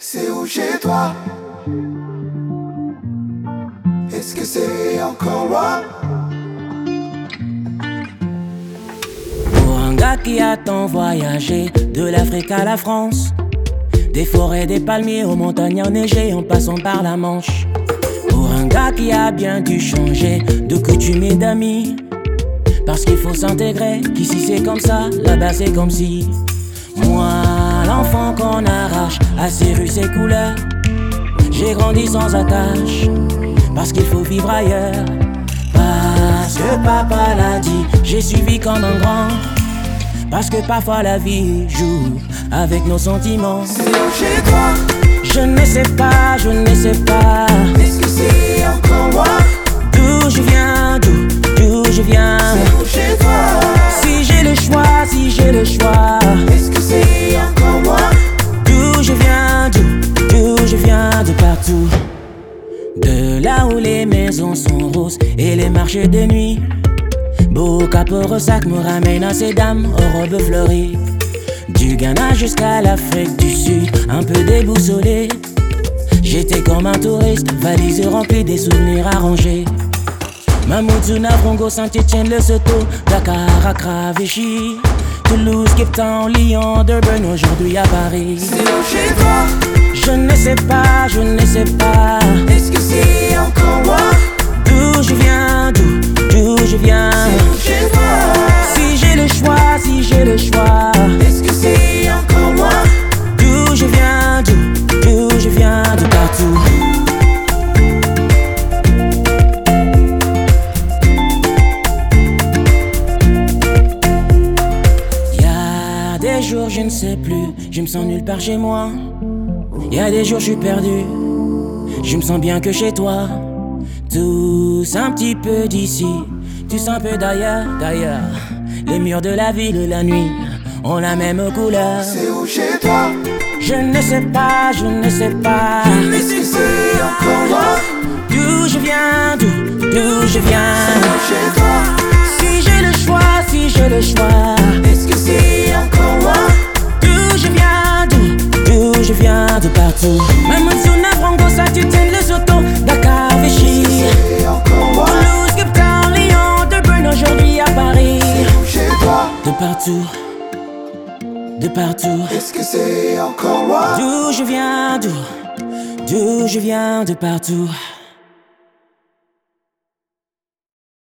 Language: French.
C'est où chez toi? Est-ce que c'est encore loin? Pour un gars qui a tant voyagé, de l'Afrique à la France, des forêts, des palmiers aux montagnes enneigées en passant par la Manche. Pour un gars qui a bien dû changer de coutumes et d'amis, parce qu'il faut s'intégrer, qu'ici c'est comme ça, là-bas c'est comme si. Moi, l'enfant qu'on arrache à ses rues, ses couleurs, j'ai grandi sans attache, parce qu'il faut vivre ailleurs. Parce que papa l'a dit, j'ai suivi comme un grand. Parce que parfois la vie joue avec nos sentiments. C'est où chez toi? Je ne sais pas, je ne sais pas. Est-ce que c'est encore loin? D'où je viens, d'où je viens. C'est où chez toi? Si j'ai le choix, si j'ai le choix. Est-ce que c'est encore loin? D'où je viens, d'où je viens, de partout. De là où les maisons sont roses et les marchés de nuit. Beau capot sac me ramène à ces dames aux robes fleuries. Du Ghana jusqu'à l'Afrique du Sud, un peu déboussolé. J'étais comme un touriste, valise remplie des souvenirs arrangés. Mamoudzou, Navrongo, Saint-Etienne, Lesotho, Dakar, Accra, Vichy, Toulouse, Cape Town, Lyon, Durban, aujourd'hui à Paris. C'est où chez toi? Je ne sais pas, je ne sais pas. Est-ce que c'est encore loin? D'où je viens, d'où je viens. C'est où chez toi? Si j'ai le choix, si j'ai le choix. Est-ce que c'est encore loin? D'où je viens, d'où je viens, de partout. Y'a des jours je ne sais plus, je me sens nulle part chez moi. Y'a des jours je suis perdu, je me sens bien que chez toi. Tous un petit peu d'ici, tous un peu d'ailleurs. Les murs de la ville la nuit ont la même couleur. C'est où chez toi? Je ne sais pas, je ne sais pas. Est-ce que c'est encore loin? D'où je viens, d'où je viens. C'est où chez toi? Si j'ai le choix, si j'ai le choix. Est-ce que c'est encore loin? D'où je viens, d'où je viens, de partout. Mamoudzou, Navrongo, Saint-Etienne, Lesotho, Dakar, Vichy, C'est encore loin? Toulouse, Cape Town, Lyon, Durban, aujourd'hui à Paris. Où chez toi? De partout, de partout. Est-ce que c'est encore loin? D'où je viens, d'où je viens, de partout.